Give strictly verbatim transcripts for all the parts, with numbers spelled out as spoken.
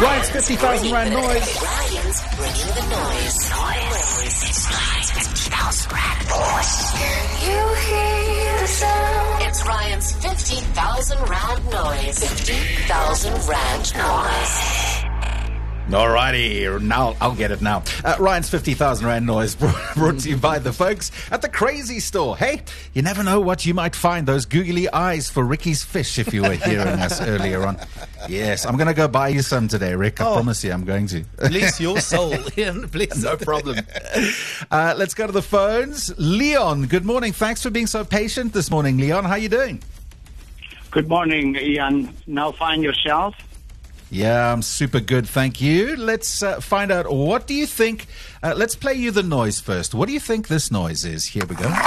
Ryan's fifty thousand rand noise. Ryan's bringing the noise. Noise. It's Ryan's fifty thousand rand noise. Can you hear the sound? It's Ryan's fifty thousand rand noise. fifty thousand rand noise. Alrighty, now I'll get it now. Uh, Ryan's fifty thousand rand noise brought, brought to you by the folks at the Crazy Store. Hey, you never know what you might find. Those googly eyes for Ricky's fish if you were hearing us earlier on. Yes, I'm going to go buy you some today, Rick. I oh, promise you I'm going to. Bless your soul, Ian. Bless. No problem. Uh, let's go to the phones. Leon, good morning. Thanks for being so patient this morning, Leon. How are you doing? Good morning, Ian. Now find yourself. Yeah, I'm super good, thank you. Let's uh, find out, what do you think? Uh, let's play you the noise first. What do you think this noise is? Here we go.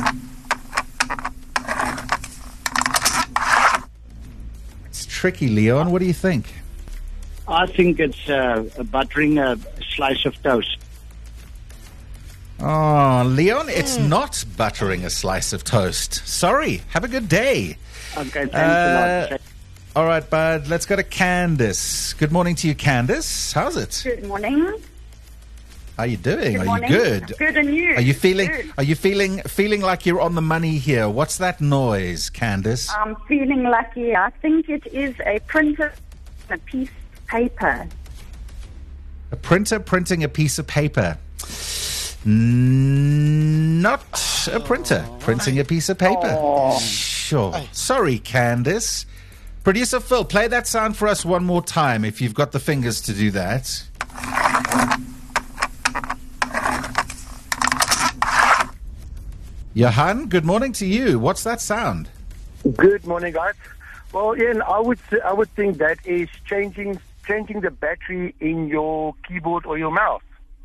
It's tricky, Leon. What do you think? I think it's uh, buttering a slice of toast. Oh, Leon, it's mm. not buttering a slice of toast. Sorry. Have a good day. Okay, thanks uh, a lot. All right, bud. Let's go to Candace. Good morning to you, Candace. How's it? Good morning. How are you doing? Good are morning. you good? Good, and you? Are you feeling? Good. Are you feeling feeling like you're on the money here? What's that noise, Candace? I'm feeling lucky. I think it is a printer, a piece of paper. A printer printing a piece of paper. Not a printer printing a piece of paper. Oh. Sure. Sorry, Candace. Producer Phil, play that sound for us one more time if you've got the fingers to do that. Johan, good morning to you. What's that sound? Good morning, guys. Well, Ian, I would I would think that is changing changing the battery in your keyboard or your mouse.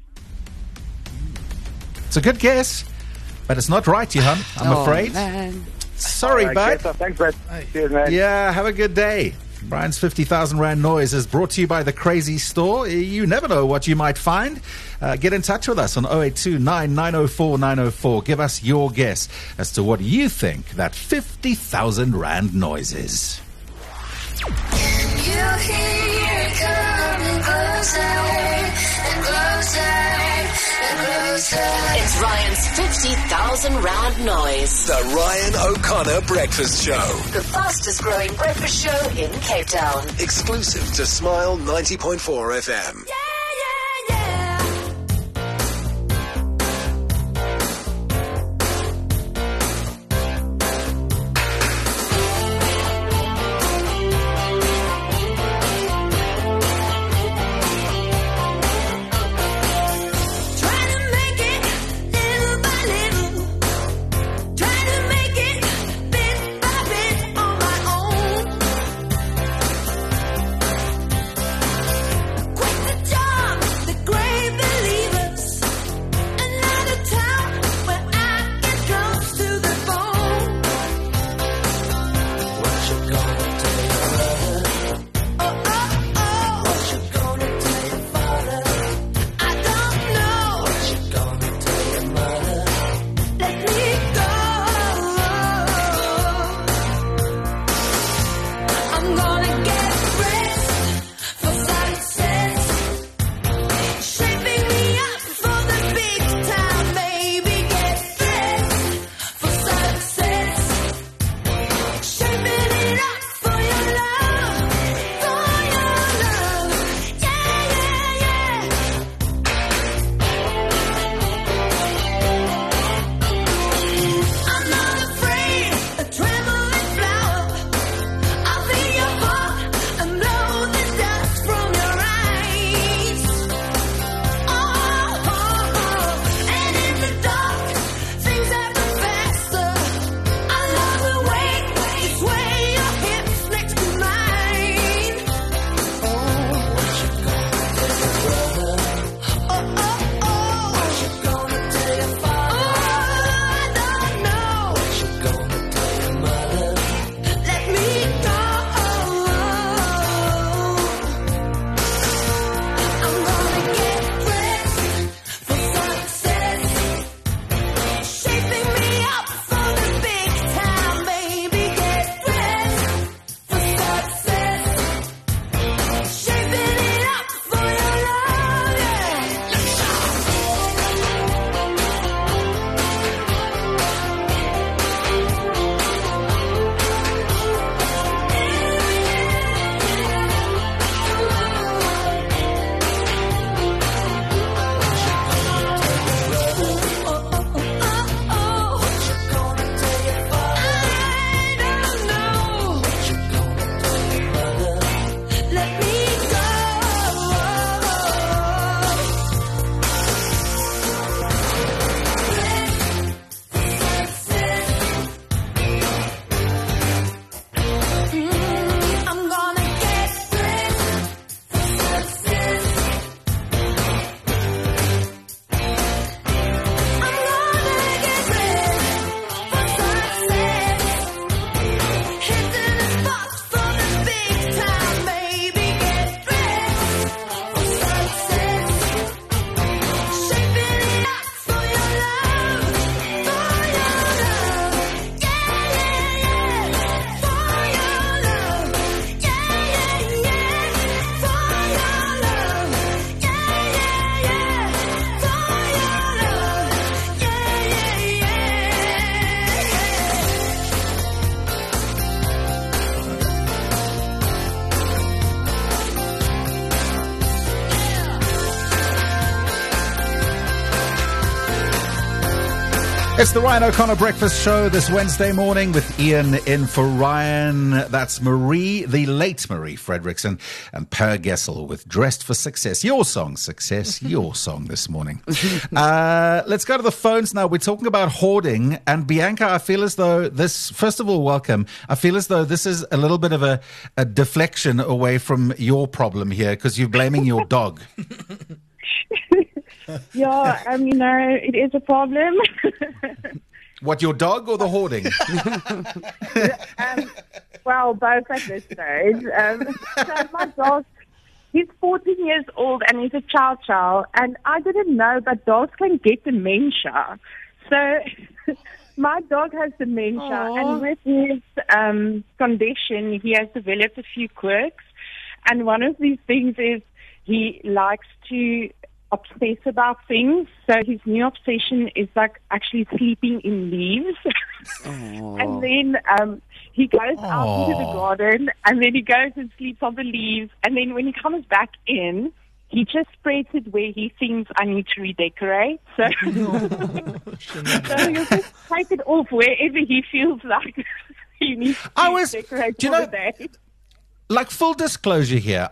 It's a good guess, but it's not right, Johan, I'm oh, afraid. Man. Sorry, right, bud. Yes, thanks, bud. Cheers, man. Yeah, have a good day. Brian's fifty thousand rand noise is brought to you by the Crazy Store. You never know what you might find. Uh, get in touch with us on oh eight two nine, nine oh four, nine oh four. Give us your guess as to what you think that fifty thousand rand noise is. Can you hear it coming closer and closer and closer? It's Ryan's fifty thousand rand noise. The Ryan O'Connor Breakfast Show. The fastest growing breakfast show in Cape Town. Exclusive to Smile ninety point four F M. Yeah, yeah, yeah. Quit the job. It's the Ryan O'Connor Breakfast Show this Wednesday morning with Ian in for Ryan. That's Marie, the late Marie Fredrickson, and Per Gessel with Dressed for Success. Your song, Success, your song this morning. Uh, let's go to the phones now. We're talking about hoarding. And Bianca, I feel as though this, first of all, welcome. I feel as though this is a little bit of a, a deflection away from your problem here because you're blaming your dog. Yeah, um, you know, it is a problem. What, your dog or the hoarding? um, well, both at this stage. Um, so my dog, he's fourteen years old and he's a chow chow, and I didn't know that dogs can get dementia. So my dog has dementia, Aww. and with his um, condition, he has developed a few quirks. And one of these things is he likes to obsess about things. So his new obsession is like actually sleeping in leaves. And then um, he goes out into the garden and then he goes and sleeps on the leaves. And then when he comes back in, he just spreads it where he thinks I need to redecorate. So, so he'll just take it off wherever he feels like he needs to I was, decorate do you for know, the day. Like, full disclosure here,